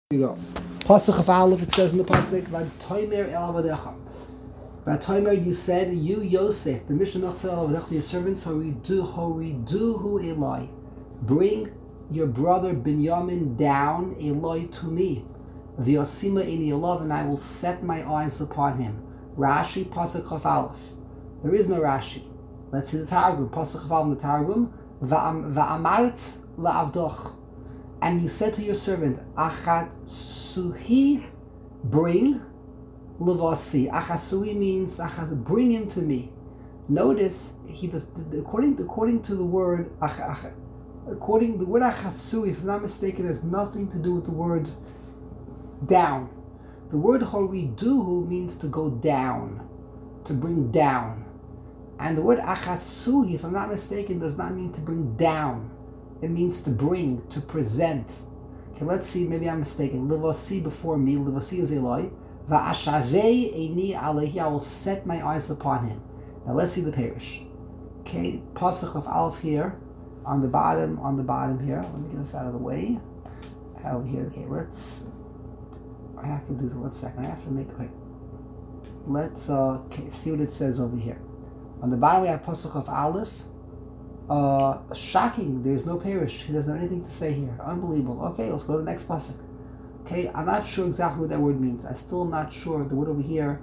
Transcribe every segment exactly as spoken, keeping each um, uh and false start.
Here we go. Pasuk of Aleph, it says in the Pasuk, V'tomer el avadecha. V'tomer, you said, you Yosef, the Mishnah Nachzal el avadecha to your servants, Horidu, Horiduhu Eloi. Bring your brother Binyamin down, Eloi, to me. V'yosima ini Elov, and I will set my eyes upon him. Rashi, Pasuk of Aleph. There is no Rashi. Let's see the Targum. Pasuk of Aleph in the Targum. V'amart la'avdoch. And you said to your servant, Achasuhi, bring levasi. Achasuhi means bring him to me. Notice he does according to, according to the word according the word achasui, if I'm not mistaken, has nothing to do with the word down. The word horiduhu means to go down, to bring down, and the word achasui, if I'm not mistaken, does not mean to bring down. It means to bring, to present. Okay, let's see, maybe I'm mistaken. Livasi before me, Livasi is Eloi. Va'ashavei eini alehi, I will set my eyes upon him. Now let's see the parish. Okay, Pasuk of Aleph here, on the bottom, on the bottom here. Let me get this out of the way. Out here, okay, let's, I have to do this, one second, I have to make, okay. Let's uh, okay, see what it says over here. On the bottom we have Pasuk of Aleph. Uh, shocking, there's no parish. He doesn't have anything to say here. Unbelievable. Okay, let's go to the next pasuk. Okay, I'm not sure exactly what that word means. I still am not sure. The word over here,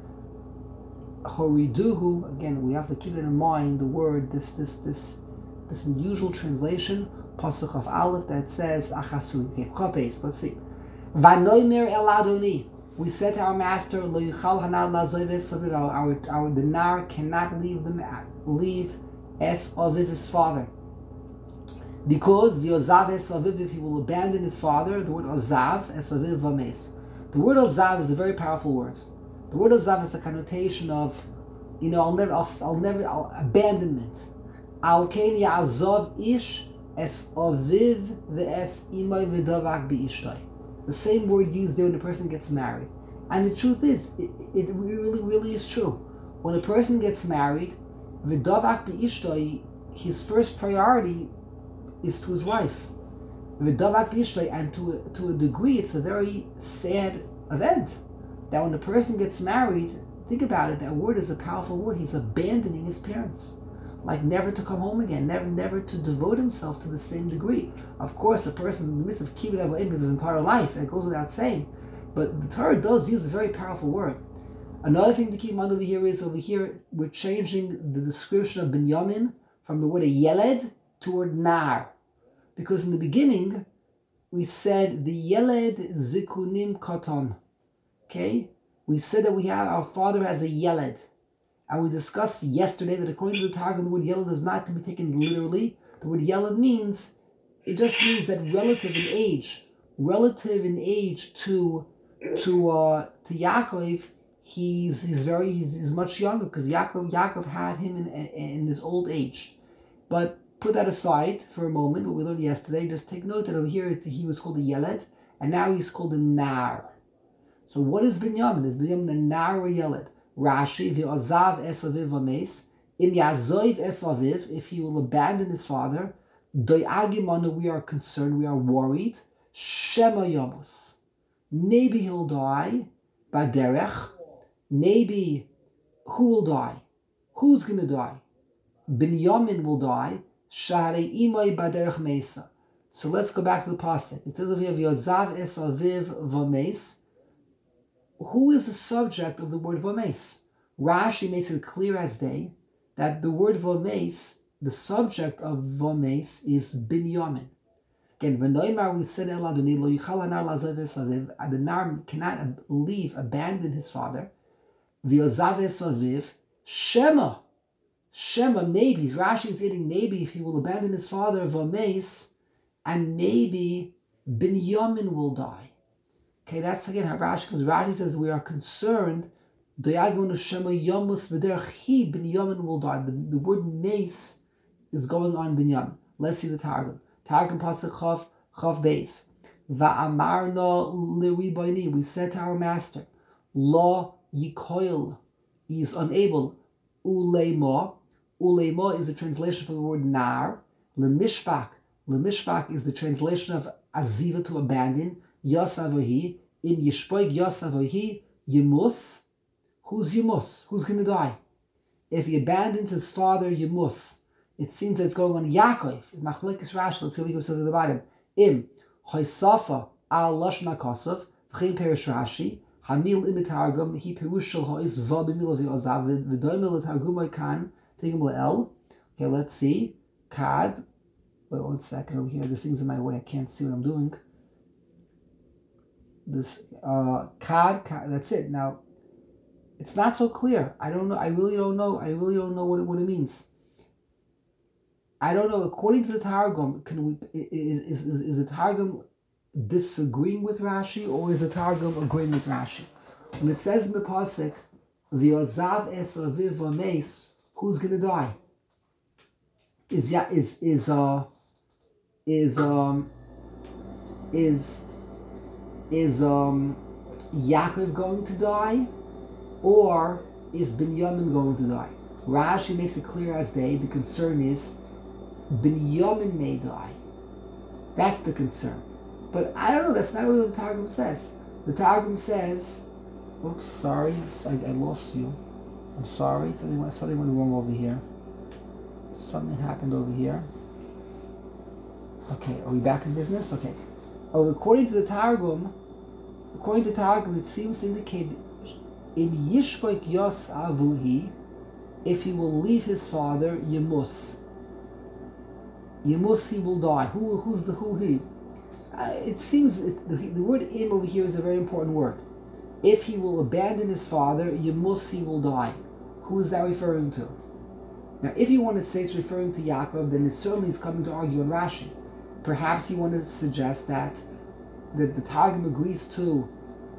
horiduhu, again, we have to keep that in mind, the word, this this this this unusual translation, pasuk of Aleph, that says achasui. Okay, chapes, let's see. Vanoimer el Adoni. We said to our master, Lo yichal hanar lazoves, our our the nar cannot leave them leave Es Aviv, his father. Because the Ozav Es Aviv, if he will abandon his father, the word Ozav Es Aviv Vames. The word Ozav is a very powerful word. The word Ozav is a connotation of, you know, I'll never, I'll, I'll never, I'll, abandonment. Al Ken Ya'azov Ish Es Aviv Ve'es Imay V'davak Be'ishtay. The same word used there when a person gets married. And the truth is, it, it really, really is true. When a person gets married, V'davak b'ishtoi, his first priority is to his wife. V'davak b'ishtoi, and to a, to a degree, it's a very sad event that when a person gets married, think about it, that word is a powerful word. He's abandoning his parents, like never to come home again, never, never to devote himself to the same degree. Of course, a person is in the midst of kibbud avodim his entire life, and it goes without saying. But the Torah does use a very powerful word. Another thing to keep in mind over here is, over here, we're changing the description of Binyamin from the word a yeled to the word nar. Because in the beginning, we said the yeled zikunim katon. Okay? We said that we have, our father has a yeled. And we discussed yesterday that according to the Targum, the word yeled is not to be taken literally. The word yeled means, it just means that relative in age. Relative in age to, to, uh, to Yaakov, He's he's very he's, he's much younger because Yaakov Yaakov had him in, in in his old age. But put that aside for a moment. What we learned yesterday. Just take note that over here he was called a Yeled, and now he's called a Nar. So what is Binyamin? Is Binyamin a Nar or Yeled? Rashi v'ozav es aviv vames im yazoiv es aviv, if he will abandon his father. Doyagimanu, we are concerned, we are worried. Shema yamos, maybe he'll die. Baderech. Maybe who will die? Who's going to die? Binyamin will die. Sharei imay baderech mesa. So let's go back to the pasuk. It says over here, Yozav es aviv vames. Who is the subject of the word vames? Rashi makes it clear as day that the word vames, the subject of vames, is Binyamin. Again, v'noimar, we said el Adoni lo yichal hanar lazav es aviv. The nar cannot leave, abandon his father. V'yozav es aviv, Shema. Shema, maybe. Rashi is saying maybe if he will abandon his father, Vames, and maybe Binyamin will die. Okay, that's again how Rashi comes. Rashi says we are concerned. Doyagon Shema Yomus v'derech he Binyamin will die. The, the word mace is going on Binyamin. Let's see the Targum. Targum pasuk Chav Chav Beis. Va'amarna l'ribayni. We said to our master, Lo Yikoil, he is unable. Uleima, Uleima is the translation for the word nar. Lemishpak, Lemishpak is the translation of aziva, to abandon. Yosavohi, Im Yishpoig Yosavohi, Yemus. Who's Yemus? Who's going to die? If he abandons his father, Yemus. It seems that it's going on Yaakov. Machlekes Rashi, let's see if we go to the bottom. Im, Hoysafa, Al Lashna Kosov, V'chein Perish Rashi, Hamil Im Targum, He Perush Shel Hois, Va B'mil V'ozav, V'doimil Targum Kan, Tigim Le'el. Okay, let's see. Kad. Wait one second over here. This thing's in my way. I can't see what I'm doing. This, uh, Kad, Kad, that's it. Now, it's not so clear. I don't know. I really don't know. I really don't know what it, what it means. I don't know. According to the Targum, can we is is is, is the Targum disagreeing with Rashi, or is the Targum agreeing with Rashi? When it says in the pasuk, "V'ozav es aviv v'meis," who's going to die? Is ya is is uh is um is is um Yaakov going to die, or is Binyamin going to die? Rashi makes it clear as day. The concern is Binyamin may die. That's the concern. But I don't know. That's not really what the Targum says. The Targum says, "Oops, sorry, I, I lost you. I'm sorry. Something something went wrong over here. Something happened over here." Okay, are we back in business? Okay. Oh, according to the Targum, according to Targum, it seems to indicate Im Yishpoik Yos Avuhi, if he will leave his father, Yemus. Yemus, he will die. Who, who's the who he? Uh, it seems it, the, the word Im over here is a very important word. If he will abandon his father, Yemus, he will die. Who is that referring to? Now, if you want to say it's referring to Yaakov, then it certainly is coming to argue on Rashi. Perhaps you want to suggest that that the Targum agrees to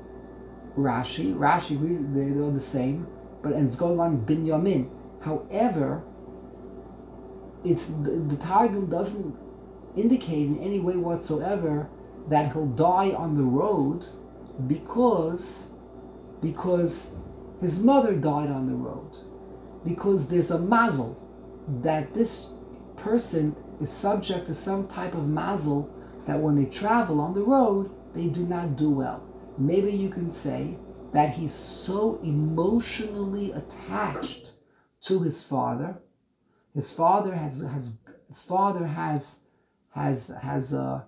Rashi. Rashi agrees, they're the same, but and it's going on Binyamin. However, it's the, the Targum doesn't indicate in any way whatsoever that he'll die on the road because because his mother died on the road. Because there's a mazel that this person is subject to some type of mazel that when they travel on the road, they do not do well. Maybe you can say that he's so emotionally attached to his father. His father has has his father has has has uh,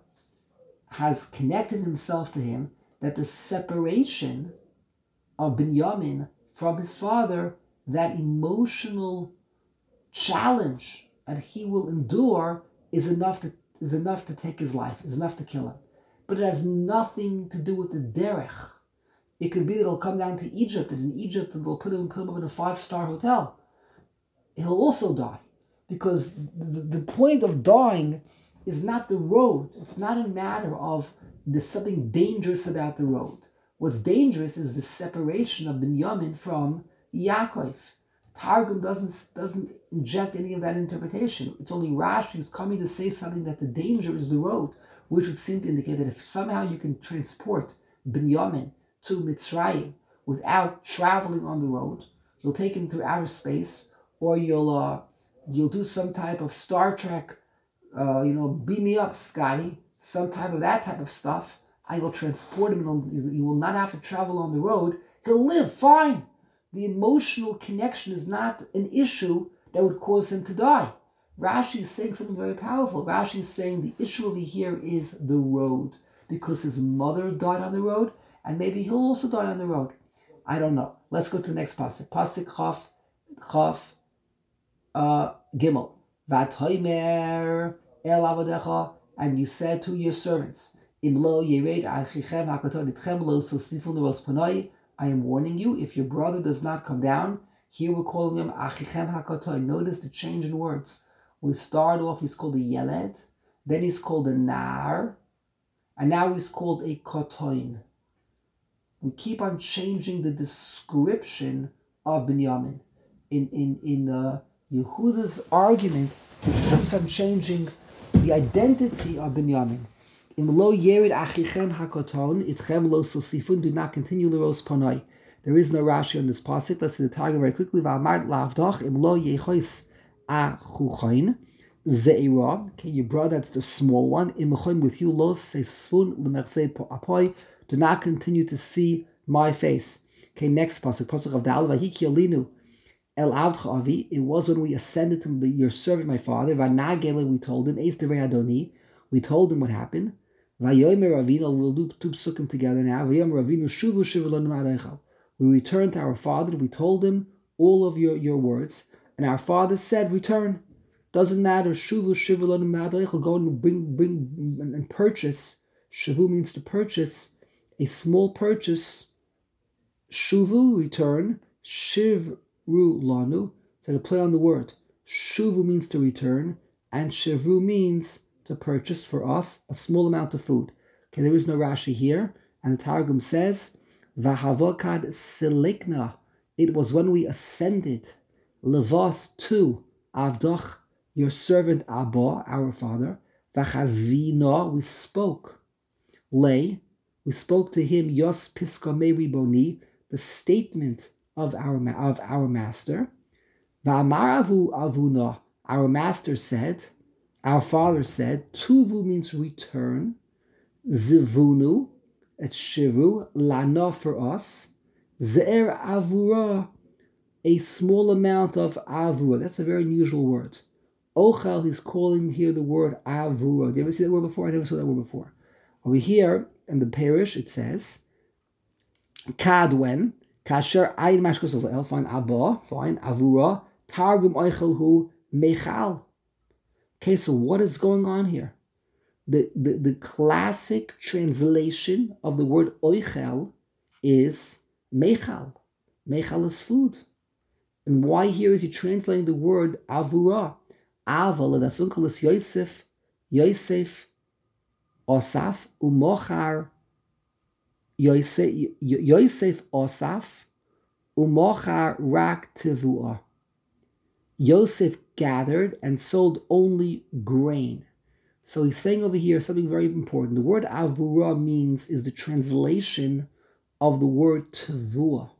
has connected himself to him, that the separation of Binyamin from his father, that emotional challenge that he will endure is enough to is enough to take his life, is enough to kill him. But it has nothing to do with the derech. It could be that he'll come down to Egypt, and in Egypt they'll put him, put him up in a five-star hotel. He'll also die. Because the, the point of dying is not the road. It's not a matter of there's something dangerous about the road. What's dangerous is the separation of Binyamin from Yaakov. Targum doesn't doesn't inject any of that interpretation. It's only Rashi who's coming to say something that the danger is the road, which would seem to indicate that if somehow you can transport Binyamin to Mitzrayim without traveling on the road, you'll take him through outer space, or you'll uh, you'll do some type of Star Trek, uh, you know, beam me up, Scotty, some type of that type of stuff. I will transport him. And he will not have to travel on the road. He'll live fine. The emotional connection is not an issue that would cause him to die. Rashi is saying something very powerful. Rashi is saying the issue over here is the road, because his mother died on the road, and maybe he'll also die on the road. I don't know. Let's go to the next pasuk. Pasuk Chaf, Chaf, uh, Gimel. V'atoymer el avodecha, and you said to your servants, Im lo yered achichem hakoton itchem lo sosifun neros panoi. I am warning you, if your brother does not come down, here we're calling him Achichem HaKatoin. Notice the change in words. We start off, he's called a Yeled, then he's called a Nar, and now he's called a Kotoin. We keep on changing the description of Binyamin. In in in uh, Yehuda's argument, he keeps on changing the identity of Binyamin. Im lo yerid achichem hakoton, itchem lo sosifun, do not continue l'ros panoi. There is no Rashi on this pasuk. Let's see the target very quickly. V'amart lavdach im lo yechois achuchain. Ze'ira, okay, your brother, that's the small one. Imachon with you, los, say svun, l'merse apoy, do not continue to see my face. Okay, next pasuk, pasuk of Dal, vahiki alinu, el avdcha avi, it was when we ascended to the, your servant, my father, vanagele, we told him, eis devei adoni, we told him what happened, vayomer avinu, we'll do two psukim together now, vayomer avinu, shuvu shuvu lanu ma'arechal. We returned to our father, we told him all of your, your words, and our father said, return. Doesn't matter. Shuvu shivu lanu ma'arechal, go and bring, bring and purchase. Shuvu means to purchase, a small purchase. Shuvu, return. Shivru lanu, it's like a play on the word. Shuvu means to return, and shivru means to purchase for us a small amount of food. Okay, there is no Rashi here, and the Targum says, Vahavokad silikna, it was when we ascended, levas to Avdoch, your servant Abba, our father, Vachavina, we spoke. Lay, we spoke to him, Yos Piska Me Riboni, the statement of our of our master. Va'amar avu avuna, our master said, our father said, Tuvu means return, Zivunu, it's Shivu, Lana for us, Ze'er avura, a small amount of avura. That's a very unusual word. Ochel, he's calling here the word avura. Did you ever see that word before? I never saw that word before. Over here in the parish, it says, Kad when, Kasher Ayin Mashkos of El, fine, Abba, fine, avura, Targum Oichel Hu Mechal. Okay, so what is going on here? The, the, the classic translation of the word oichel is mechal. Mechal is food. And why here is he translating the word avura? Aval, that's uncle is Yosef, Yosef, Osaf, umochar, Yosef, Yosef Osaf, umochar rak tivua. Yosef gathered and sold only grain. So he's saying over here something very important. The word avura means, is the translation of the word tevua,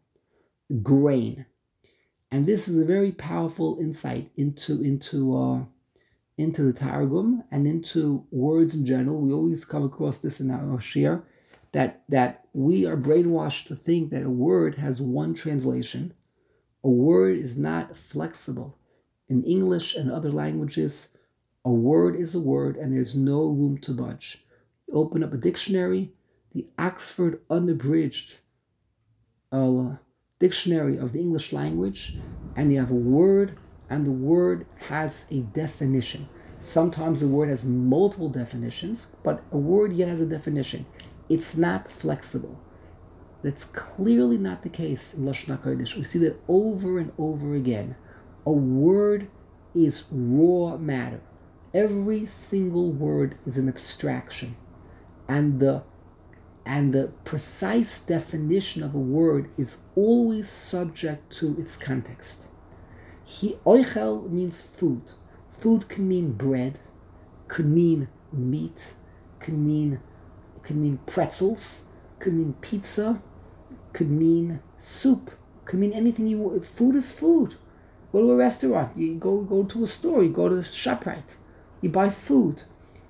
grain. And this is a very powerful insight into, into, uh, into the Targum and into words in general. We always come across this in our shir, that, that we are brainwashed to think that a word has one translation. A word is not flexible. In English and other languages, a word is a word, and there's no room to budge. You open up a dictionary, the Oxford Unabridged uh, Dictionary of the English Language, and you have a word, and the word has a definition. Sometimes the word has multiple definitions, but a word yet has a definition. It's not flexible. That's clearly not the case in Lashon HaKodesh. We see that over and over again. A word is raw matter. Every single word is an abstraction, and the and the precise definition of a word is always subject to its context. He oichel means food. Food can mean bread, could mean meat, could mean could mean pretzels, could mean pizza, could mean soup, could mean anything you want. Food is food. Go to a restaurant, you go go to a store, you go to ShopRite. You buy food.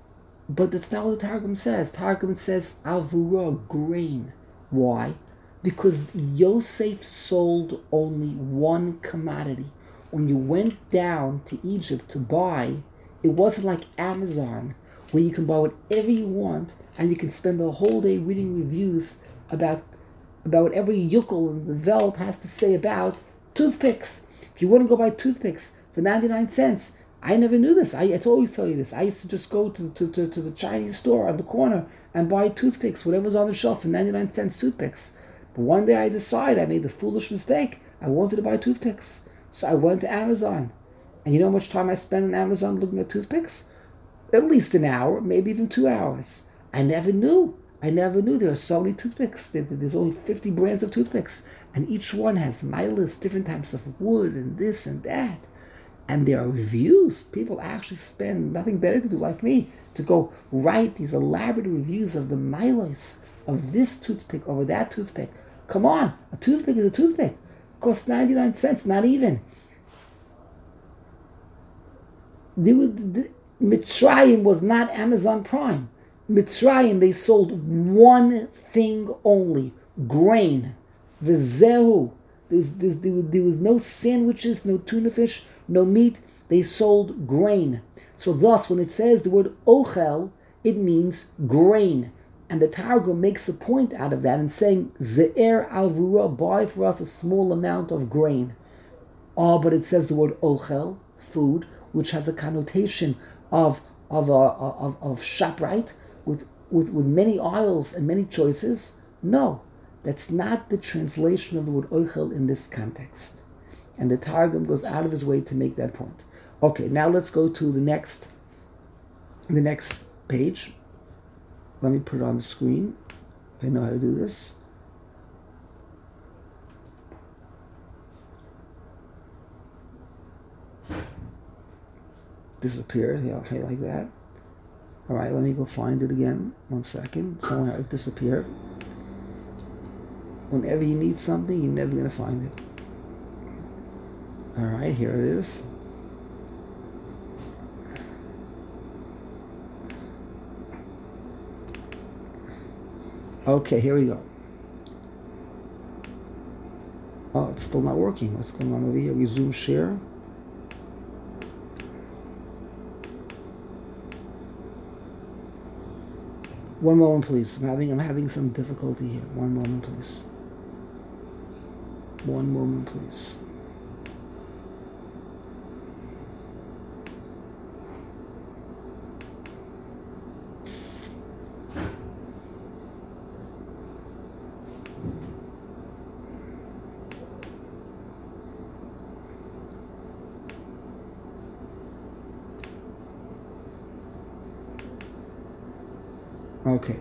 But that's not what the Targum says. Targum says avura, grain. Why? Because Yosef sold only one commodity. When you went down to Egypt to buy, it wasn't like Amazon, where you can buy whatever you want and you can spend the whole day reading reviews about, about what every yukel in the Welt has to say about toothpicks. If you want to go buy toothpicks for ninety-nine cents, I never knew this. I, I always tell you this. I used to just go to, to, to, to the Chinese store on the corner and buy toothpicks, whatever's on the shelf, for ninety-nine cents toothpicks. But one day I decided, I made the foolish mistake. I wanted to buy toothpicks. So I went to Amazon. And you know how much time I spent on Amazon looking at toothpicks? At least an hour, maybe even two hours. I never knew. I never knew there are so many toothpicks. There's only fifty brands of toothpicks. And each one has milas, different types of wood, and this and that. And there are reviews. People actually spend nothing better to do, like me, to go write these elaborate reviews of the milos, of this toothpick over that toothpick. Come on, a toothpick is a toothpick. It costs ninety-nine cents, not even. They were, the, Mitzrayim was not Amazon Prime. Mitzrayim, they sold one thing only, grain. V'zehu. There's, there's, there, was, there was no sandwiches, no tuna fish, no meat. They sold grain. So thus, when it says the word ochel, it means grain. And the Targum makes a point out of that and saying, Ze'er alvura, buy for us a small amount of grain. Oh, but it says the word ochel, food, which has a connotation of of a of, of ShopRite with, with with many aisles and many choices. No, that's not the translation of the word ochel in this context. And the Targum goes out of his way to make that point. Okay, now let's go to the next the next page. Let me put it on the screen if I know how to do this. Disappeared. Yeah, okay, like that. All right, let me go find it again. One second. Somewhere it disappeared. Whenever you need something, you're never going to find it. All right, here it is. Okay, here we go. Oh, it's still not working. What's going on over here? Resume share. One moment, please. I'm having I'm having some difficulty here. One moment, please. One moment, please. Okay.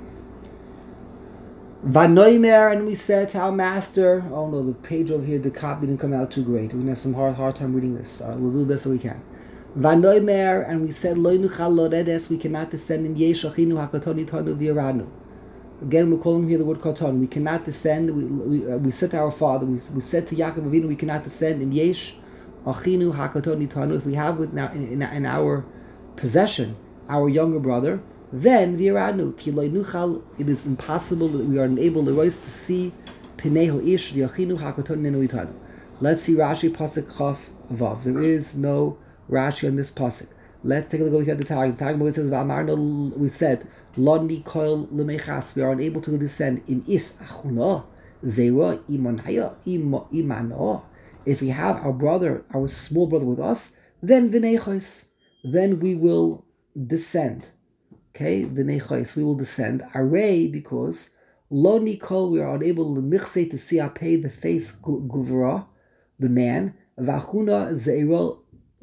Vanoimer, and we said to our master, oh no, the page over here, the copy didn't come out too great. We're going to have some hard hard time reading this. All right, we'll do the best that we can. Vanoimer, and we said, Lo nuchal loredes, we cannot descend in yesh achinu hakatoni tanu v'yaranu. Again, we're calling here the word katon. We cannot descend. We we, uh, we said to our father, we, we said to Yaakov Avinu, we cannot descend in yesh achinu hakatoni tanu. If we have with now in, in, in our possession our younger brother, then v'yaranu ki lo nuchal. It is impossible that we are unable to see pineho ish v'yachinu hakatoni nenu itanu. Let's see Rashi pasuk chaf vav. There is no Rashi on this pasuk. Let's take a look over here at the Targum. Targum says, "V'amarno." We said, "Loni koil lemechas." We are unable to descend in is achuna zera imanaya imano. If we have our brother, our small brother with us, then v'nechos. Then we will descend. Okay, v'nechos. We will descend. Array, because loni koil, we are unable to michse to see pay the face guvra, the man. V'achuna zera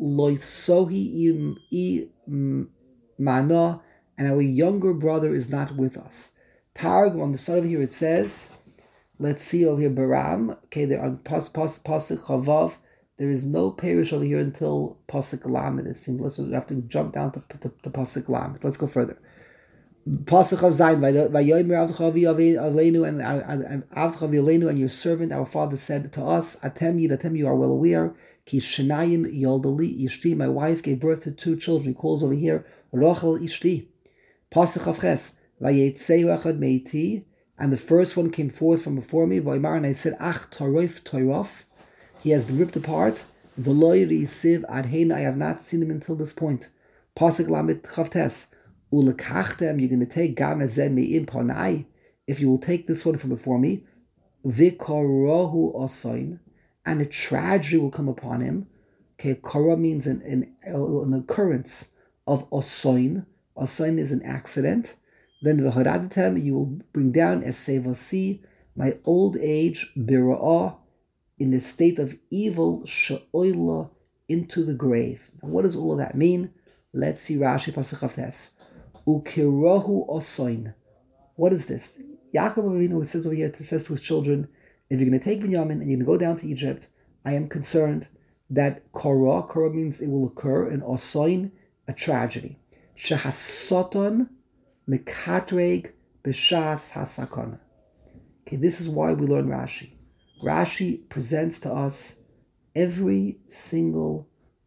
loisohi im mana, and our younger brother is not with us. Targum on the side over here it says, let's see over here Baram. Okay, there on pas pas pasuk chavav. There is no parish over here until pasuk lamed. It seems let's have to jump down to, to, to pasuk lamed. Let's go further. Pasuk of Zayin, vayomer avchavi aleinu, and and avchavi aleinu, and your servant our father said to us, Atem yid, Atem you are well aware. Ki shenayim yoldali ishti, my wife gave birth to two children. He calls over here Rochel ishti. Pasuk of Ches, vayetzeu echad meiti, and the first one came forth from before me. Vaymar, and I said, Ach torof torof, he has been ripped apart. V'loy risiv adhein, I have not seen him until this point. Pasuk lamet chavtes, ulekachtem, you're going to take gam ezeh me'im panai, if you will take this one from before me. V'korohu osoin, and a tragedy will come upon him. Okay, kara means an, an, an occurrence of osoin. Osoin is an accident. Then v'haradatem, you will bring down as sevasi, my old age, bira'ah, in the state of evil, she'oila, into the grave. Now, what does all of that mean? Let's see Rashi pasuk Chavtes. Ukirohu osoin. What is this? Yaakov Avinu says over here, says to his children, if you're going to take Binyamin and you're going to go down to Egypt, I am concerned that kara, kara means it will occur, and osoin, a tragedy. Shehasoton mekatreg b'shas hasakon. Okay, this is why we learn Rashi. Rashi presents to us every single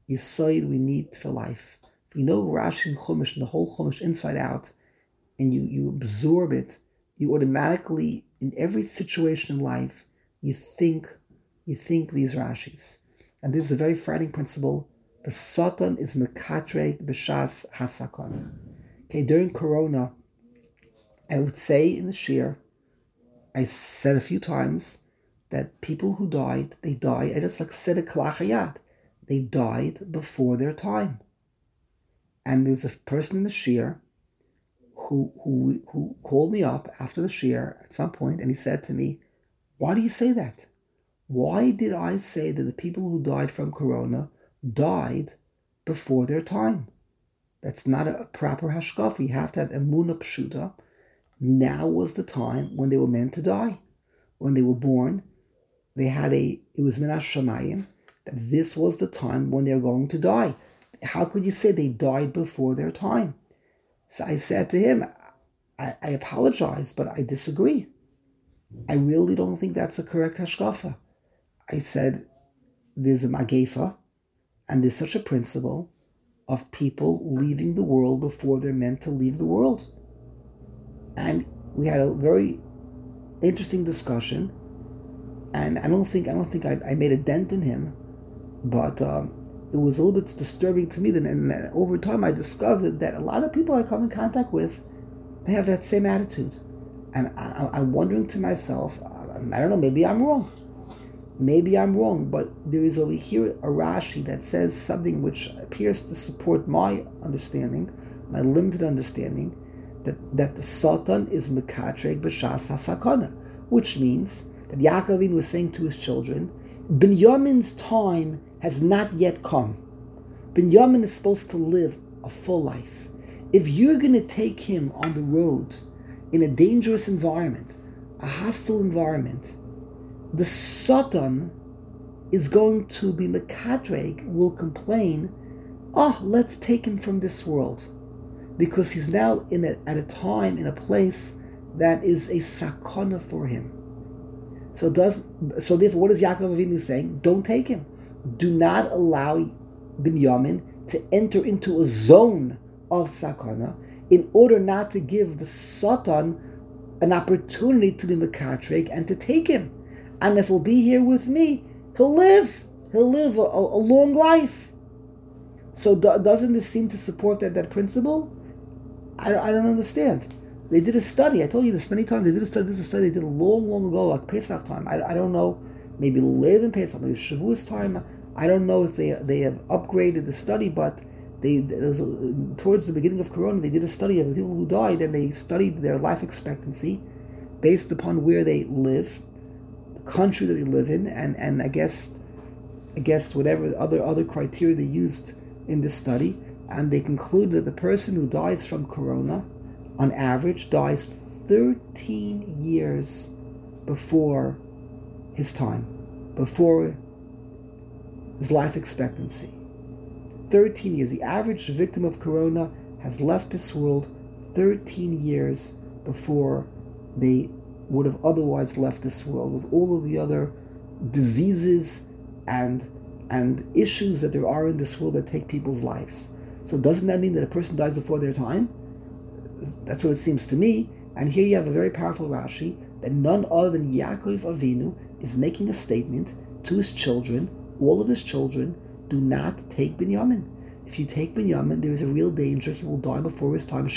Yisoid we need for life. If you know Rashi and Chumash and the whole Chumash inside out, and you, you absorb it, you automatically, in every situation in life, you think you think these Rashis. And this is a very frightening principle. The Satan is mekatre b'shas hasakon. Okay, during Corona, I would say in the shir, I said a few times that people who died, they died, I just like said a kalachayat, they died before their time. And there's a person in the shir who, who, who called me up after the shir at some point, and he said to me, why do you say that? Why did I say that the people who died from Corona died before their time? That's not a proper hashkafa. You have to have emunah pshuta. Now was the time when they were meant to die. When they were born, they had a, it was min hashamayim, that this was the time when they're going to die. How could you say they died before their time? So I said to him, I, I apologize, but I disagree. I really don't think that's a correct hashkafa. I said, there's a magefa, and there's such a principle of people leaving the world before they're meant to leave the world. And we had a very interesting discussion, and I don't think I don't think I, I made a dent in him, but um, it was a little bit disturbing to me. That, and over time, I discovered that a lot of people I come in contact with, they have that same attitude, and I, I'm wondering to myself, I don't know, maybe I'm wrong. Maybe I'm wrong, but there is over here a Rashi that says something which appears to support my understanding, my limited understanding, that, that the Satan is mekatreg b'shas hasakana, which means that Yaakov Avinu was saying to his children, Binyamin's time has not yet come. Binyamin is supposed to live a full life. If you're going to take him on the road in a dangerous environment, a hostile environment, the Satan is going to be mekatreg, will complain, oh, let's take him from this world. Because he's now in a, at a time, in a place that is a sakana for him. So does so therefore, what is Yaakov Avinu saying? Don't take him. Do not allow Binyamin to enter into a zone of sakana in order not to give the Satan an opportunity to be mekatreg and to take him. And if he'll be here with me, he'll live. He'll live a, a long life. So do, doesn't this seem to support that, that principle? I, I don't understand. They did a study. I told you this many times. They did a study. This is a study they did long, long ago, like Pesach time. I, I don't know. Maybe later than Pesach, maybe Shavuos time. I don't know if they they have upgraded the study, but they there was a, towards the beginning of Corona, they did a study of the people who died, and they studied their life expectancy based upon where they live, country that they live in, and, and I guess I guess whatever other other criteria they used in this study, and they concluded that the person who dies from Corona, on average, dies thirteen years before his time, before his life expectancy. thirteen years. The average victim of Corona has left this world thirteen years before they would have otherwise left this world, with all of the other diseases and and issues that there are in this world that take people's lives. So doesn't that mean that a person dies before their time? That's what it seems to me. And here you have a very powerful Rashi that none other than Yaakov Avinu is making a statement to his children, all of his children, do not take Binyamin. If you take Binyamin, there is a real danger he will die before his time.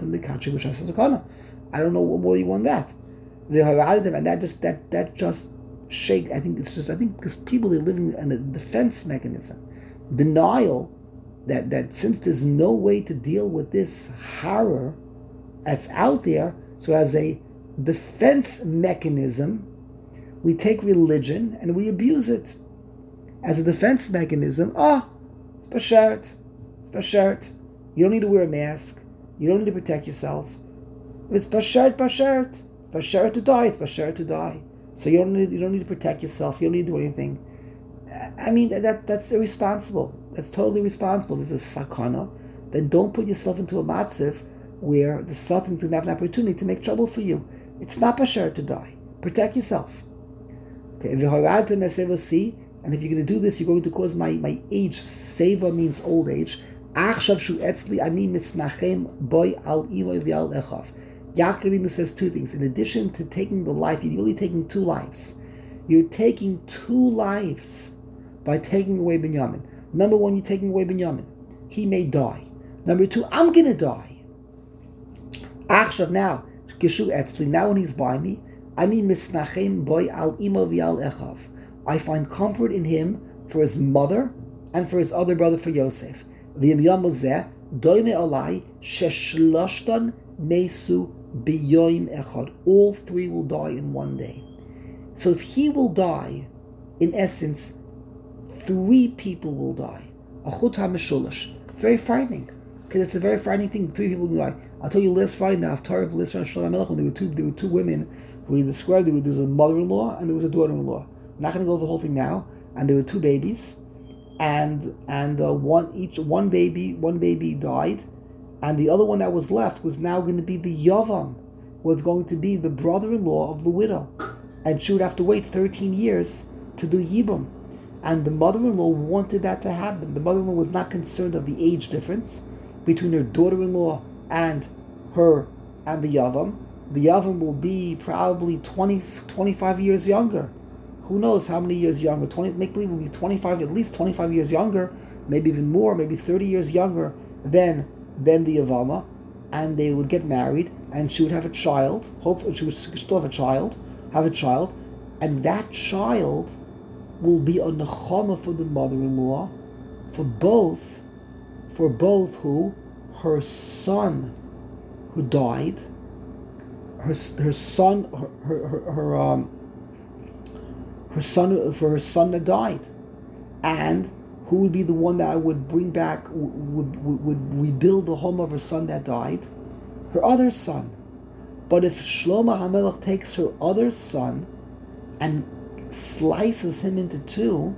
I don't know what more you want that. And that just that that just shake. I think it's just I think because people are living in a defense mechanism, denial that that since there's no way to deal with this horror that's out there, so as a defense mechanism, we take religion and we abuse it as a defense mechanism. Oh, it's bashert, it's bashert. You don't need to wear a mask. You don't need to protect yourself. It's bashert, bashert. It's bashert to die. It's bashert to die. So you don't need you don't need to protect yourself. You don't need to do anything. I mean that that's irresponsible. That's totally irresponsible. This is sakana. Then don't put yourself into a matziv where the Satan's going to have an opportunity to make trouble for you. It's not bashert to die. Protect yourself. Okay. and if you're going to do this, you're going to cause my, my age. Seva means old age. Yaakov says two things. In addition to taking the life, you're really taking two lives. You're taking two lives by taking away Binyamin. Number one, you're taking away Binyamin. He may die. Number two, I'm going to die. Achshav now, Geshu Etzli, now when he's by me, Ani misnachem boy al imo v'al echav. I find comfort in him for his mother and for his other brother, for Yosef. V'yim yamozeh, doime olai, sheshloshtan mesu biyoim echad. All three will die in one day. So if he will die, in essence, three people will die. Achut ha-meshulash. Very frightening. Because it's a very frightening thing. Three people will die. I'll tell you last Friday now, Haftarah of Lisra and Shlomo HaMelech, when there were two, there were two women who we described, there was a mother-in-law and there was a daughter-in-law. I'm not going to go over the whole thing now. And there were two babies, and and uh, one each one baby one baby died, and the other one that was left was now going to be the Yavam, was going to be the brother-in-law of the widow, and she would have to wait thirteen years to do Yibum. And the mother-in-law wanted that to happen. The mother-in-law was not concerned of the age difference between her daughter-in-law and her and the Yavam. The Yavam will be probably twenty, twenty-five years younger. Who knows how many years younger? twenty, make believe will be twenty-five, at least twenty-five years younger, maybe even more, maybe thirty years younger than than the Yavama. And they would get married, and she would have a child. Hopefully, she would still have a child, have a child, and that child will be a nechama for the mother-in-law, for both, for both who, her son, who died, her her son, her her, her, her um. Her son, for her son that died, and who would be the one that would bring back, would, would would rebuild the home of her son that died? Her other son. But if Shlomo HaMelech takes her other son and slices him into two,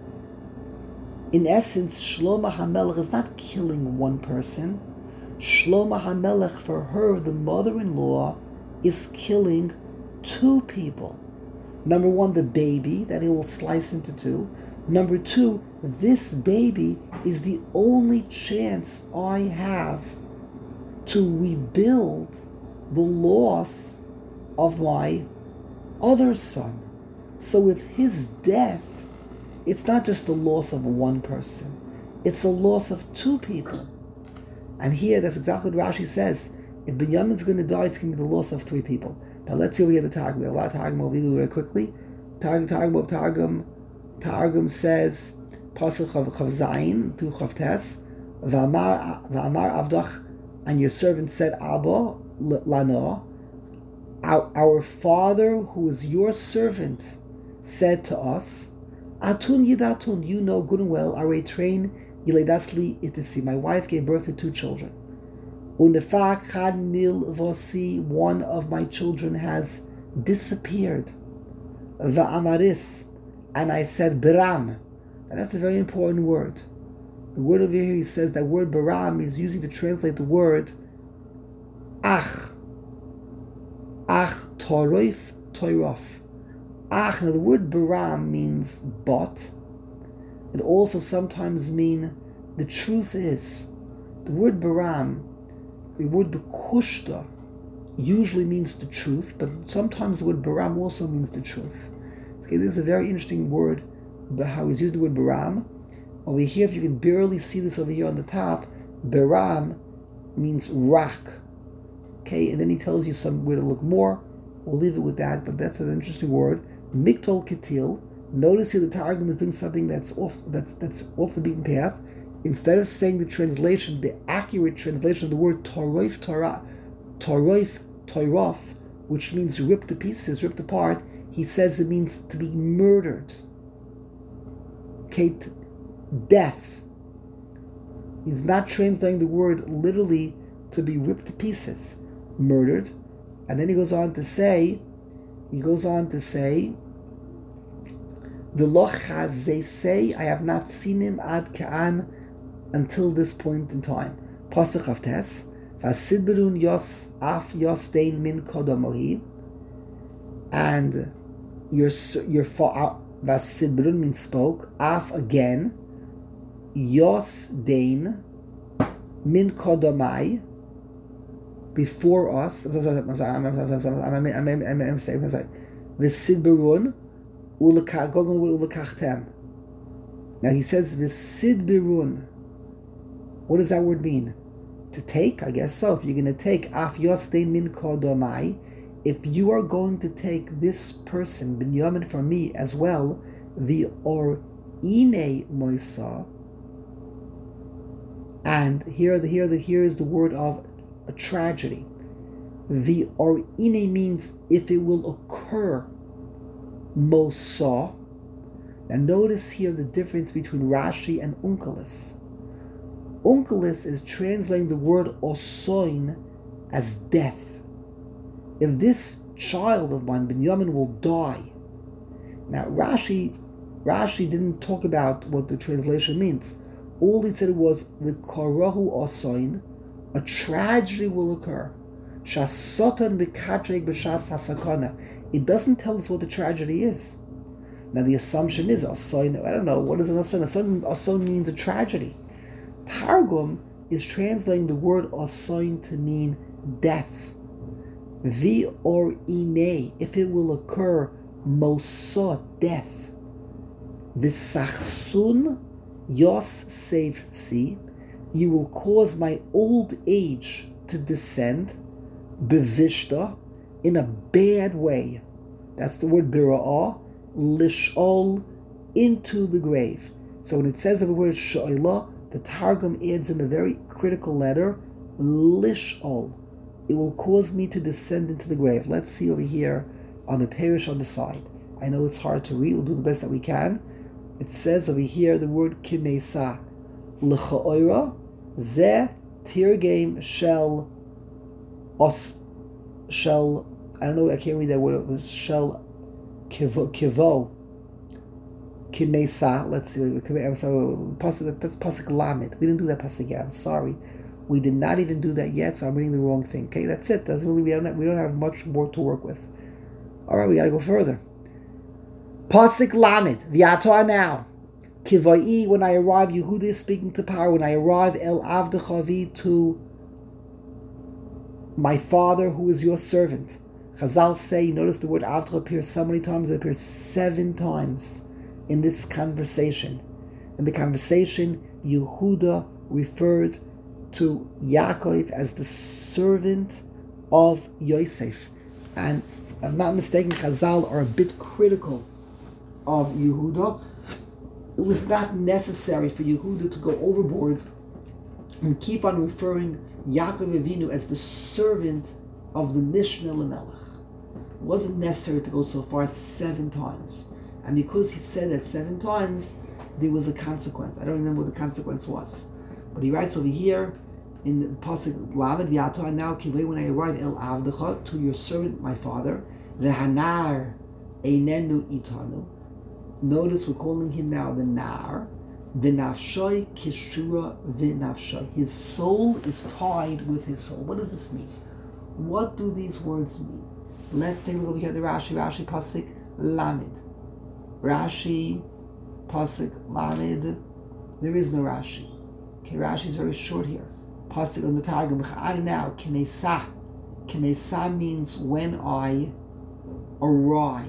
in essence, Shlomo HaMelech is not killing one person. Shlomo HaMelech, for her, the mother-in-law, is killing two people. Number one, the baby that he will slice into two. Number two, this baby is the only chance I have to rebuild the loss of my other son. So with his death, it's not just the loss of one person. It's a loss of two people. And here, that's exactly what Rashi says. If Binyamin's going to die, it's going to be the loss of three people. Now let's see over here the Targum. We have a lot of Targum. We'll read it very quickly. Targum, Targum of Targum. Targum says, Pasuk of Chav Zayin to Chav Tes, V'amar Avdach, and your servant said, Abba, Lano, our, our father who is your servant said to us, Atun Yidatun, you know good and well, Are train Yiledasli Itisi. My wife gave birth to two children. Unefak Chad Mil Vosi, one of my children has disappeared. Va'amaris, and I said Biram. And that's a very important word. The word over here, he says that word Biram is using to translate the word Ach. Ach Toroif Toirof. Ach, now the word Biram means but. It also sometimes means the truth is. The word Biram, the word Bekushta, usually means the truth, but sometimes the word Baram also means the truth. Okay, this is a very interesting word, but how he's used the word Baram. Over here, if you can barely see this over here on the top, Baram means rock. Okay, and then he tells you somewhere to look more. We'll leave it with that, but that's an interesting word. Miktol Ketil. Notice here the Targum is doing something that's off that's that's off the beaten path. Instead of saying the translation, the accurate translation of the word Toroif Torah, Toroif Toirof, which means ripped to pieces, ripped apart, he says it means to be murdered. Okay, death. He's not translating the word literally to be ripped to pieces, murdered. And then he goes on to say, he goes on to say, the lochaz they say, I have not seen him ad ka'an until this point in time. Pasuk of Tes, Vasidberun yos af yos dein min kodomohi, and your your Vasidbrun means spoke. Af again. Yos Dain Min Kodomai before us. I'm sorry, I'm sorry, I'm sorry, I'm sorry, I'm sorry. V'sidberun ulekachtem. Now he says v'sidberun. What does that word mean? To take? I guess so. If you're going to take af yostein min kodomai, if you are going to take this person Binyamin from me as well, the or ine moisa. And here, the here, the here is the word of a tragedy. The or ine means if it will occur. Mosa. Now notice here the difference between Rashi and Onkelos. Onkelos is translating the word osoin as death. If this child of mine, Binyamin, will die. Now Rashi, Rashi didn't talk about what the translation means. All he said was the karahu osoin, a tragedy will occur. Shasotan b'katreg b'shas hasakana. It doesn't tell us what the tragedy is. Now the assumption is osoin. I don't know what is an osoin. Osoin, osoin means a tragedy. Targum is translating the word osoin to mean death. Vi or ine, if it will occur, mosa, death. V'sachsun yos save si, you will cause my old age to descend, bevishta, in a bad way. That's the word bira'ah, lish'ol, into the grave. So when it says of the word sha'ila, the Targum adds in a very critical letter, lish'ol. It will cause me to descend into the grave. Let's see over here on the parish on the side. I know it's hard to read, we'll do the best that we can. It says over here the word kimesa. L'cha'oira, ze tirgem shel os, shel, I don't know, I can't read that word, it was shel kivo, kivo. Kimesa, let's see, I'm sorry, pasuk, that's pasuk lamed. We didn't do that pasuk yet, I'm sorry. We did not even do that yet, so I'm reading the wrong thing. Okay, that's it. That's really, we don't have, we don't have much more to work with. All right, we got to go further. Pasuk lamed, v'yata now. Kivai, when I arrive, Yehuda is speaking to power. When I arrive, El Avdechavi, to my father who is your servant. Chazal say, notice the word Avdech appears so many times, it appears seven times in this conversation. In the conversation, Yehuda referred to Yaakov as the servant of Yosef. And if I'm not mistaken, Chazal are a bit critical of Yehuda. It was not necessary for Yehuda to go overboard and keep on referring Yaakov Avinu as the servant of the Mishnah L'Melech. It wasn't necessary to go so far seven times. And because he said that seven times, there was a consequence. I don't remember what the consequence was. But he writes over here in the Pasuk Lamed V'yata, and now Kivei, when I arrive El Avdecha, to your servant my father, Lehanar Einenu Itanu. Notice we're calling him now the Nar. V'nafshay kishura v'nafshay. His soul is tied with his soul. What does this mean? What do these words mean? Let's take a look over here at the Rashi. Rashi Pasuk Lamed. Rashi Pasuk Lamed. There is no Rashi. Okay, Rashi is very short here. Pasuk on the Targum. Now, Kimesa. Kimesa means when I arrive.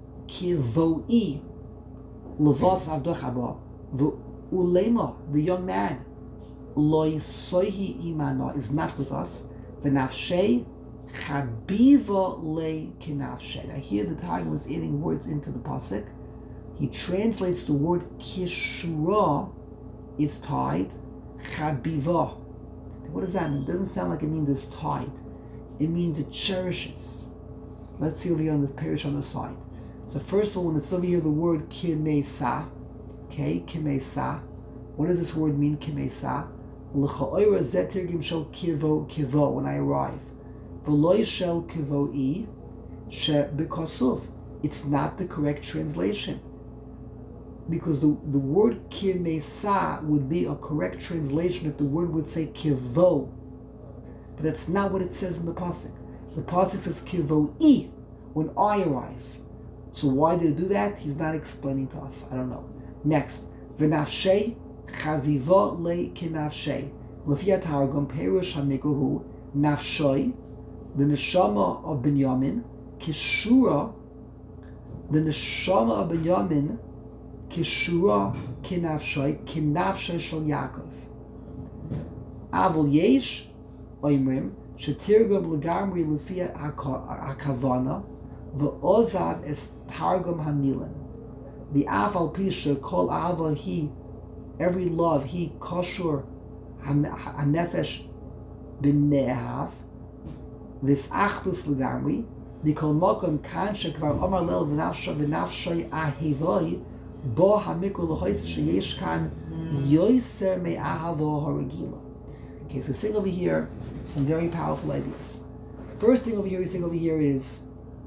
Kivoi. Levas avdochaba. Ulema, the young man. Loi soihi imana is not with us. V'nafshei chabiva le kinafshei. Now here the Targum is adding words into the pasuk. He translates the word kishra is tied. Chabiva. What does that mean? It doesn't sound like it means it's tied. It means it cherishes. Let's see over here on this parish on the side. So first of all, when it's over here the word kimesa, okay, kimesa. What does this word mean, kimesa? L'cha'oira zetirgim shel kivo kivo, when I arrive. V'loy shel kivo'i she b'kosuf. It's not the correct translation. Because the, the word kimesa would be a correct translation if the word would say kivo. But that's not what it says in the pasuk. The pasuk says kivo'i, when I arrive. So why did it do that? He's not explaining to us. I don't know. Next, v'nafshei chaviva le kinafshei. L'fi Targum perush hamikruhu nafshoi, the neshama of Binyamin, kishura, the neshama of Binyamin, kishura kinafshoi, kinafshoi shel Yaakov. Avol yesh oimrim shetirgum legamri l'fi hakavana v'ozav es targum hamilim. The aval pisha kol ava he, every love he koshur hanefesh b'nehav v'sachtus legamri nikol mokom kan shekvar omar lel v'nafsha v'nafshay ahivoi bo hamikol l'hoitz sheyesh kan yoiser me'ahavo haragila. Okay, so saying over here some very powerful ideas. First thing over here, he's saying over here is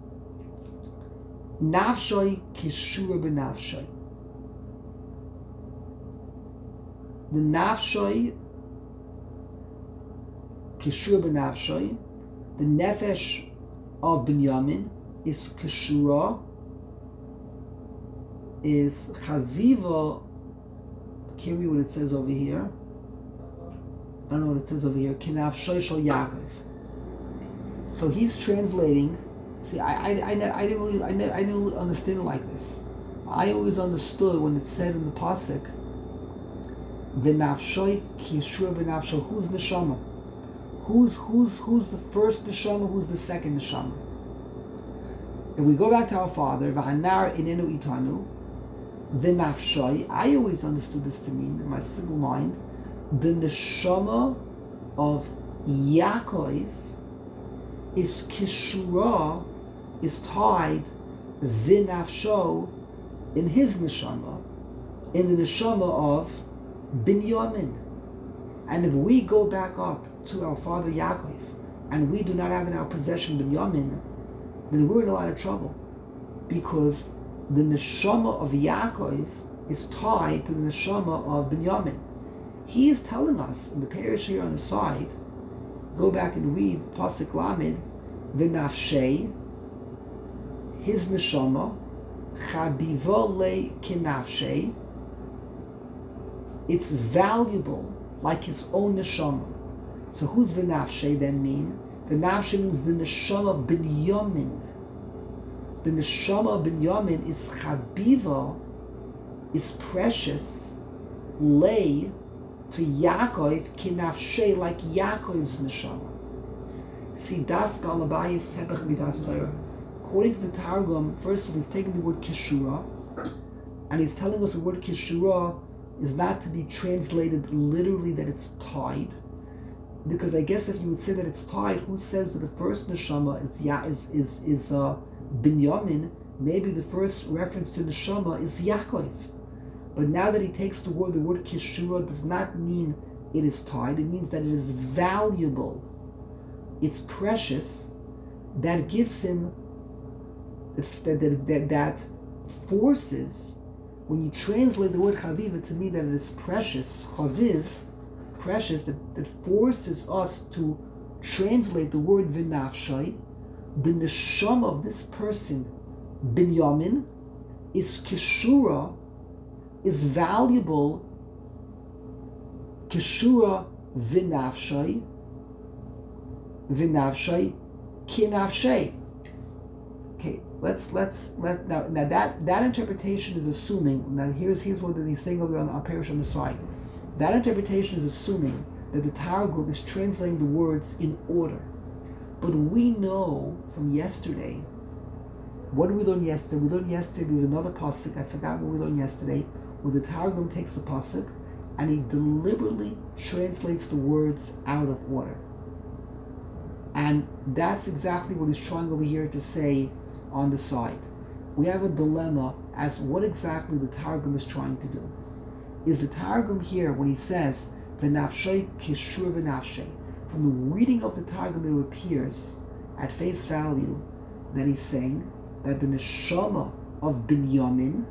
nafshay kishura b'nafshay. The nafshay kishura b'nafshay, the nefesh of Binyamin is kishura, is chaviva. I can't read what it says over here. I don't know what it says over here. Kinafshay shel Yaakov. So he's translating. See, I, I, I, I didn't really, I, I didn't really understand it like this. I always understood when it said in the pasuk, "V'nafshay kishur v'nafshay." Who's neshama? Who's who's who's the first neshama? Who's the second neshama? If we go back to our father, v'hanar inenu itanu, v'nafshay. I always understood this to mean in my simple mind, the neshama of Yaakov is kishura, is tied v'nafsho in his neshama, in the neshama of Binyamin. And if we go back up to our father Yaakov and we do not have in our possession Binyamin, then we're in a lot of trouble, because the neshama of Yaakov is tied to the neshama of Binyamin. He is telling us in the parish here on the side, go back and read Pasuk Lamed, v'nafshei, his neshama, chabiva le kinafshei, it's valuable like his own neshama. So who's v'nafshei then mean? V'nafshei means the neshama Binyamin. The neshama Binyamin is chabiva, is precious, lay to Yaakov kinafshei, like Yaakov's neshama. See, das galabayis hebech midas Torah. According to the Targum, first of all, he's taking the word kishura, and he's telling us the word kishura is not to be translated literally that it's tied, because I guess if you would say that it's tied, who says that the first neshama is ya is is is uh, Binyamin? Maybe the first reference to neshama is Yaakov. But now that he takes the word, the word kishura does not mean it is tied. It means that it is valuable. It's precious. That gives him, that, that, that, that forces, when you translate the word chaviv, to me that it is precious, chaviv, precious, that, that forces us to translate the word v'nafshay, the neshama of this person, Binyamin, is kishura, is valuable, kishura v'nafshay, v'nafshay kinafshay. Okay, let's let's let now now that that interpretation is assuming. Now here's here's what he's saying over on the parish on the side. That interpretation is assuming that the Targum is translating the words in order. But we know from yesterday, what did we learn yesterday? We learned yesterday there was another pasuk, I forgot what we learned yesterday, where the Targum takes the pasuk and he deliberately translates the words out of order. And that's exactly what he's trying over here to say on the side. We have a dilemma as what exactly the Targum is trying to do. Is the Targum here, when he says, v'nafshay kishur v'nafshay, from the reading of the Targum it appears at face value that he's saying that the neshama of Binyamin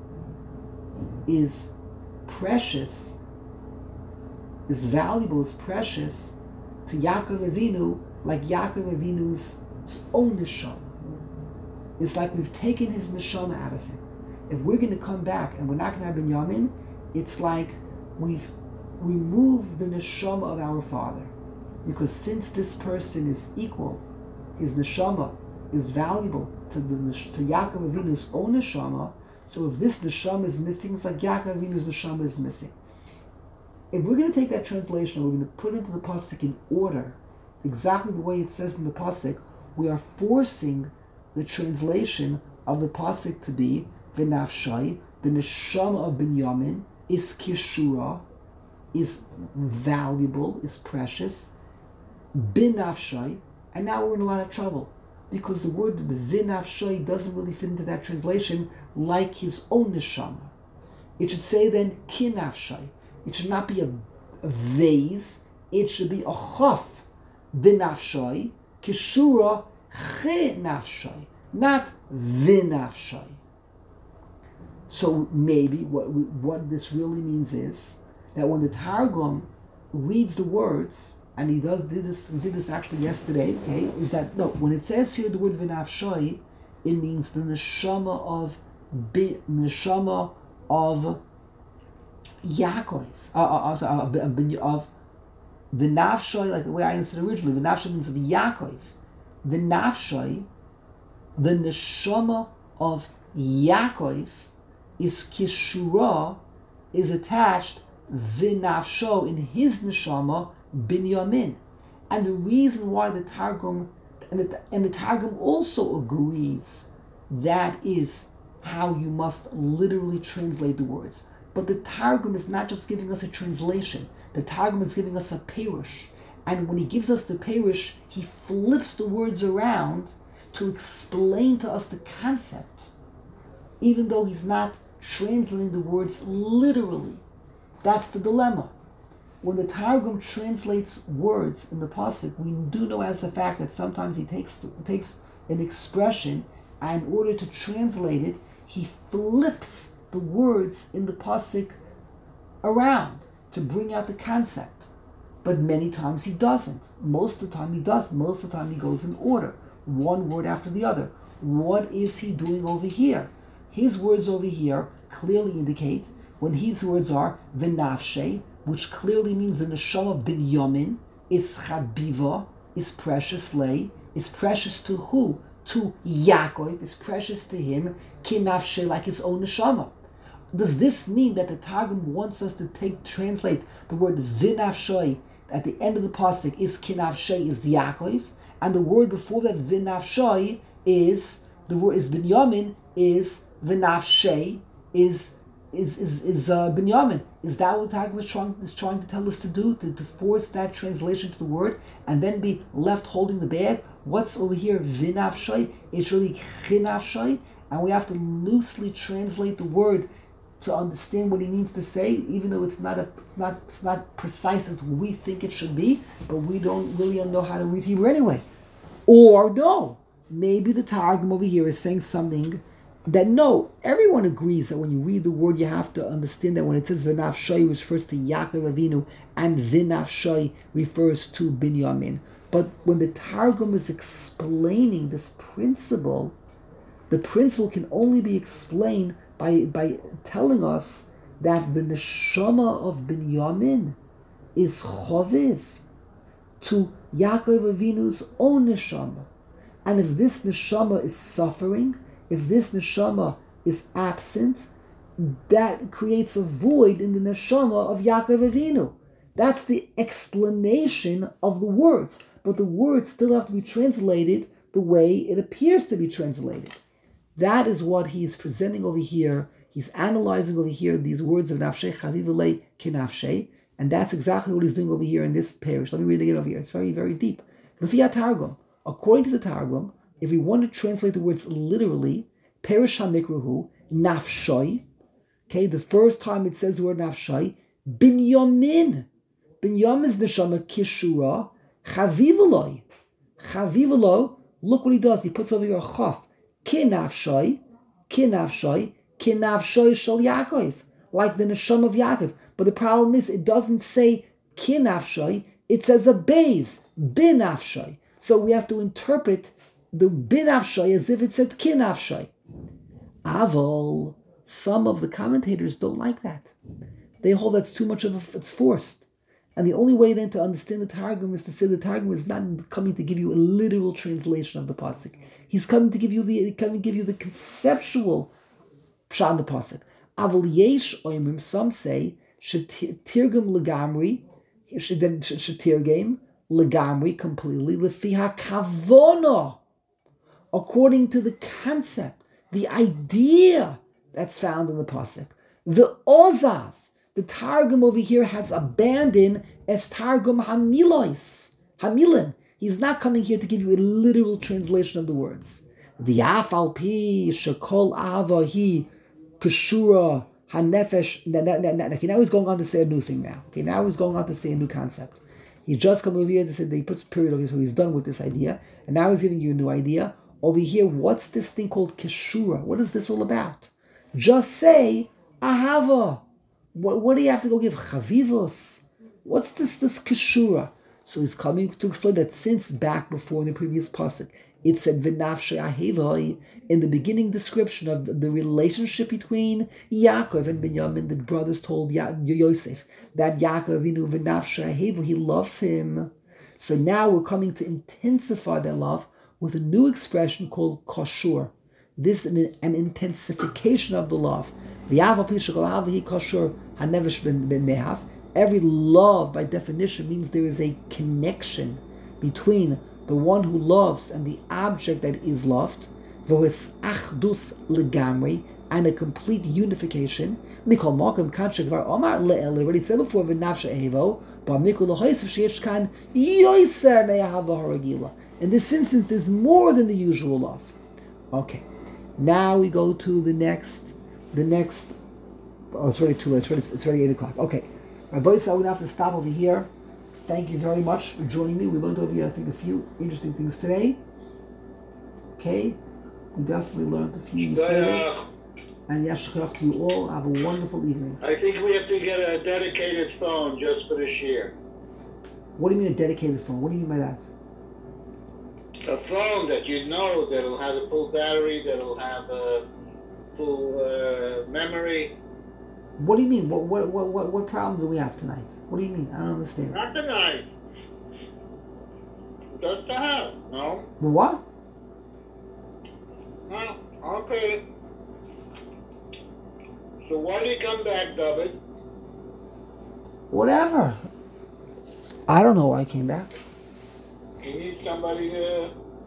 is precious, is valuable, is precious to Yaakov Avinu, like Yaakov Avinu's own neshama. it's like we've taken his neshama out of him. If we're going to come back and we're not going to have Binyamin, it's like we've removed the neshama of our father. Because since this person is equal, his neshama is valuable to the to Yaakov Avinu's own neshama, so if this neshama is missing, it's like Yaakov Avinu's neshama is missing. If we're going to take that translation, we're going to put it into the pasuk in order, exactly the way it says in the pasuk, we are forcing the translation of the pasuk to be v'nafshai, the neshama of Binyamin is kishura, is valuable, is precious, binafshai, and now we're in a lot of trouble because the word v'nafshai doesn't really fit into that translation like his own neshama. It should say then kinafshai. It should not be a, a vase. It should be a chaf binafshai, kishura chenafshai, not vinafshai. So maybe what we, what this really means is that when the Targum reads the words, and he does did this we did this actually yesterday, okay, is that no, when it says here the word vinafshai, it means the neshama of bi, neshama of Yaakov, uh, uh, uh, of the nafshai, like the way I understood originally. The nafshai means of Yaakov. The nafshai, the neshama of Yaakov, is kishura, is attached v'nafsho in his neshama Binyamin. And the reason why the Targum and the, and the Targum also agrees that is how you must literally translate the words. But the Targum is not just giving us a translation. The Targum is giving us a perush. And when he gives us the perush, he flips the words around to explain to us the concept, even though he's not translating the words literally. That's the dilemma. When the Targum translates words in the pasuk, we do know as a fact that sometimes he takes takes an expression, and in order to translate it, he flips the words in the pasuk around to bring out the concept. But many times he doesn't. Most of the time he doesn't. Most of the time he goes in order, one word after the other. What is he doing over here? His words over here clearly indicate when his words are v'nafshe, which clearly means the neshama Binyamin is chabiva, is precious lay, is precious to who? To Yaakov, is precious to him, kinafshe, like his own neshama. Does this mean that the Targum wants us to take translate the word vinafshe at the end of the pasuk is kinafshe, is the Yaakov, and the word before that vinafshe is the word is Binyamin, is vinafshe, is is is is uh, Binyamin. Is that what the Targum is trying is trying to tell us to do, to, to force that translation to the word and then be left holding the bag? What's over here vinafshe? It's really chinafshe, and we have to loosely translate the word to understand what he means to say, even though it's not a it's not it's not precise as we think it should be, but we don't really know how to read Hebrew anyway. Or no, maybe the Targum over here is saying something that no, everyone agrees that when you read the word, you have to understand that when it says V'nafshai refers to Yaakov Avinu and V'nafshai refers to Binyamin. But when the Targum is explaining this principle, the principle can only be explained by, by telling us that the neshama of Binyamin is choviv to Yaakov Avinu's own neshama. And if this neshama is suffering, if this neshama is absent, that creates a void in the neshama of Yaakov Avinu. That's the explanation of the words. But the words still have to be translated the way it appears to be translated. That is what he is presenting over here. He's analyzing over here these words of nafshei chavivulei kinafshei, and that's exactly what he's doing over here in this parish. Let me read it again over here. It's very, very deep. L'fi Targum, according to the Targum, if we want to translate the words literally, perish hamikruhu nafshoi. Okay, the first time it says the word nafshoi, binyamin. Binyamin's neshama kishura chavivulei. Chavivulei. Look what he does. He puts over here a chaf. Kinafshoi, kinafshoi, kinafshoi shel Yaakov, like the neshama of Yaakov. But the problem is, it doesn't say kinafshoi, it says a beis, binafshoi. So we have to interpret the binafshay as if it said kinafshay. Aval, some of the commentators don't like that. They hold that's too much of a, it's forced. And the only way then to understand the Targum is to say the Targum is not coming to give you a literal translation of the pasuk. He's coming to give you the coming to give you the conceptual pshat in the pasuk. Aval yesh oimrim, some say shetirgum legamri, should shetirgum legamri completely lefiha kavono, according to the concept, the idea that's found in the pasuk. The ozav, the Targum over here has abandoned as Targum hamilois, hamilim. He's not coming here to give you a literal translation of the words. V'yaf al pi shekol ava hi keshura hanefesh. Okay, now he's going on to say a new thing now. Okay, now he's going on to say a new concept. He's just come over here to say that he puts a period over here, so he's done with this idea, and now he's giving you a new idea. Over here, what's this thing called keshura? What is this all about? Just say ahava. What, what do you have to go give? Chavivos? What's this, this keshura? So he's coming to explain that since back before in the previous pasuk, it said v'nafshe ahevai in the beginning description of the relationship between Yaakov and Binyamin. The brothers told ya- Yosef that Yaakov inu v'nafshe ahevai, he loves him. So now we're coming to intensify that love with a new expression called kashur. This is an, an intensification of the love. Every love, by definition, means there is a connection between the one who loves and the object that is loved, and a complete unification. Already said before, in this instance, there's more than the usual love. Okay, now we go to the next, the next. Oh, it's already too late. It's already, it's already eight o'clock. Okay, my boys, I'm gonna have to stop over here. Thank you very much for joining me. We learned over here, I think, a few interesting things today. Okay, we definitely learned a few Yisraelis. And Yashachach to you all. Have a wonderful evening. I think we have to get a dedicated phone just for this year. What do you mean a dedicated phone? What do you mean by that? A phone that you know that'll have a full battery, that'll have a full uh, memory. What do you mean? What what what what what problems do we have tonight? What do you mean? I don't understand. Not tonight. Just to have, no? The what? No, okay. So why did he come back, David? Whatever. I don't know why I came back. He needs somebody to...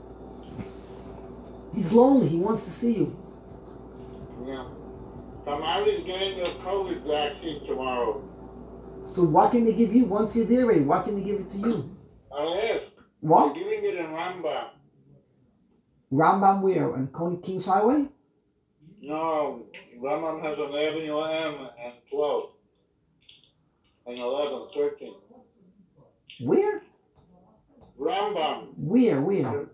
He's lonely. He wants to see you. Yeah. Tamari's getting a COVID vaccine tomorrow. So why can they give you, once you're there already, why can they give it to you? I'll ask. What? They're giving it in Rambam. Rambam where? On Coney King's Highway? No, Rambam has on Avenue M and twelve. And eleven, thirteen. Where? Rambam. Where? Where?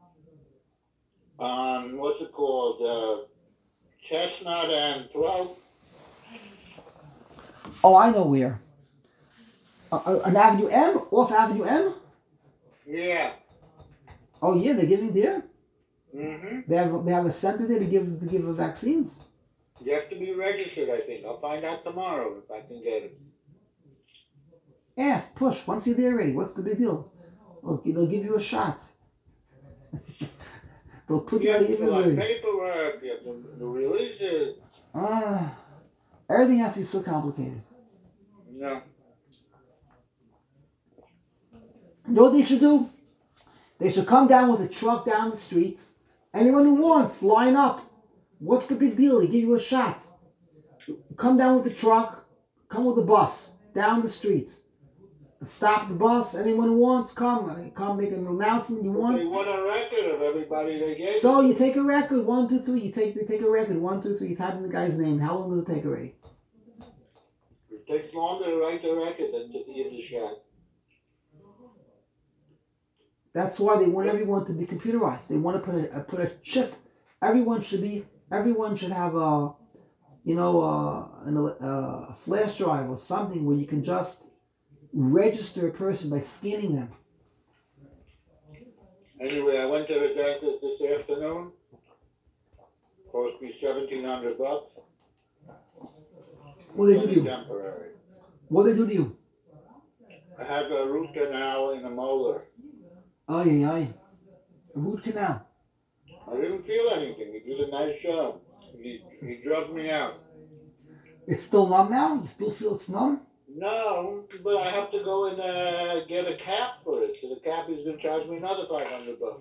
On, what's it called? Uh, Chestnut and twelve. Oh, I know where. Uh, on Avenue M? Off Avenue M? Yeah. Oh, yeah, they're giving there? Mm-hmm. They have they have a center there to give to give the vaccines? You have to be registered, I think. I'll find out tomorrow if I can get it. Ask, push. Once you're there already, what's the big deal? Okay, they'll give you a shot. They'll put you You out have of to your fill out misery. paperwork, you have to, to release it. Ah, everything has to be so complicated. No. You know what they should do? They should come down with a truck down the street. Anyone who wants, line up. What's the big deal? They give you a shot. Come down with the truck. Come with the bus. Down the street. Stop the bus. Anyone who wants, come. Come make an announcement you want. They want a record of everybody they gave. So you take a record. One, two, three. You take they take a record. One, two, three. You type in the guy's name. How long does it take already? It takes longer to write the record than to give the shot. That's why they want everyone to be computerized. They want to put a put a chip. Everyone should be. Everyone should have a, you know, a, an, a flash drive or something where you can just register a person by scanning them. Anyway, I went to the dentist this afternoon. Cost me seventeen hundred bucks. What do they do to you? Temporary. What do they do to you? I have a root canal in a molar. Aye, aye. A root canal. I didn't feel anything. He did a nice job. He, he drugged me out. It's still numb now? You still feel it's numb? No, but I have to go and uh, get a cap for it. So the cap is going to charge me another five hundred bucks.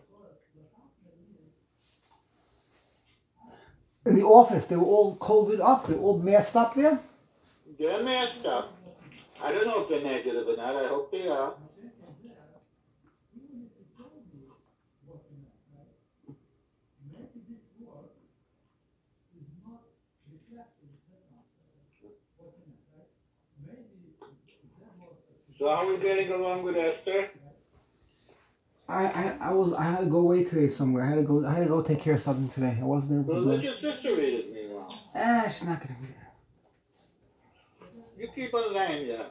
In the office, they were all COVID up. They were all masked up there? They're masked up. I don't know if they're negative or not. I hope they are. So how are we getting along with Esther? I, I, I was I had to go away today somewhere. I had to go I had to go take care of something today. I wasn't able Well, to let do your it. sister read it meanwhile. Ah, she's not gonna read it. You keep on laying there.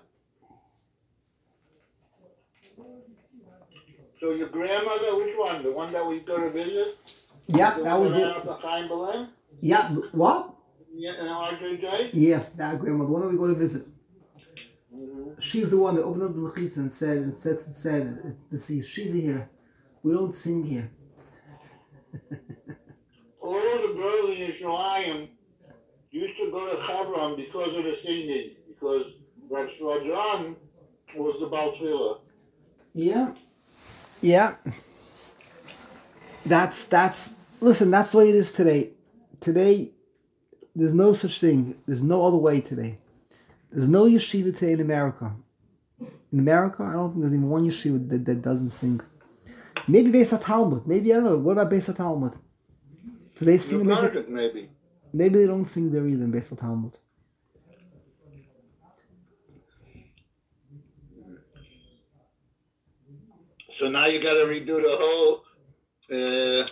So your grandmother, which one? The one that we go to visit? Yeah, The that one was that ran it. up to Chaim Berlin? Yeah, what? Yeah, and R J J? Yeah, that grandma, the one that we go to visit. Mm-hmm. She's the one that opened up the mechitza and said and said and said this is Shiva here. We don't sing here. All the girls in Yerushalayim used to go to Hebron because of the singing, because Rav Shradran was the Baal Tefillah. Yeah. Yeah. That's that's listen, that's the way it is today. Today there's no such thing. There's no other way today. There's no yeshiva today in America. In America, I don't think there's even one yeshiva that, that doesn't sing. Maybe Beis HaTalmud. Maybe, I don't know. What about Beis HaTalmud? Do they sing in Beis HaTalmud? Maybe. Maybe they don't sing there either in Beis HaTalmud. So now you got to redo the whole uh,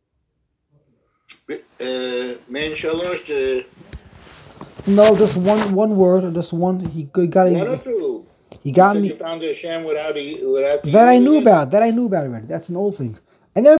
uh, main shalosh. Uh, No, just one one word, or just one. He got what it. do? He got You me. said you found the Hashem without the, without the That I knew using? about. That I knew about already. That's an old thing. I never.